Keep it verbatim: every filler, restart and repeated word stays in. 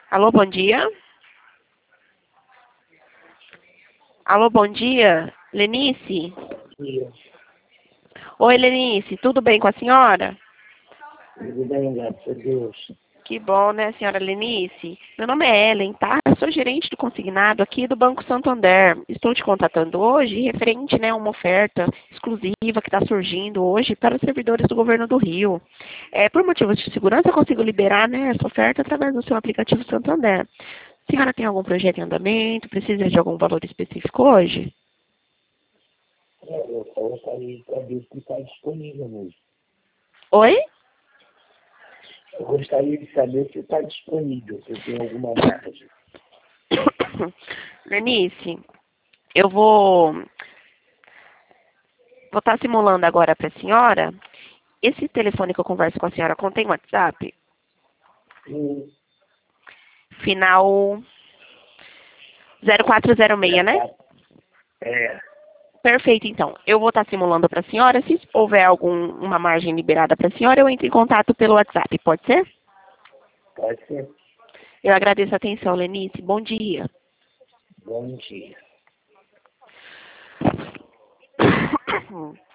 Alô, bom dia. Alô, bom dia. Lenice? Dia. Oi, Lenice, tudo bem com a senhora? Tudo bem, graças a Deus. Que bom, né, senhora Lenice? Meu nome é Ellen, tá? Eu sou gerente do consignado aqui do Banco Santander. Estou te contatando hoje referente, né, a uma oferta exclusiva que está surgindo hoje para os servidores do governo do Rio. É, por motivos de segurança, eu consigo liberar, né, essa oferta através do seu aplicativo Santander. A senhora tem algum projeto em andamento? Precisa de algum valor específico hoje? É, eu só gostaria de saber se está disponível mesmo. Oi? Eu gostaria de saber se está disponível, se tem alguma margem. Lenice, eu vou vou estar simulando agora para a senhora. Esse telefone que eu converso com a senhora contém WhatsApp? Sim, Final zero quatro zero seis, né? é, Perfeito, então. Eu vou estar simulando para a senhora. Se houver alguma margem liberada para a senhora, eu entro em contato pelo WhatsApp. Pode ser? pode ser. Eu agradeço a atenção, Lenice. Bom dia. Bom dia.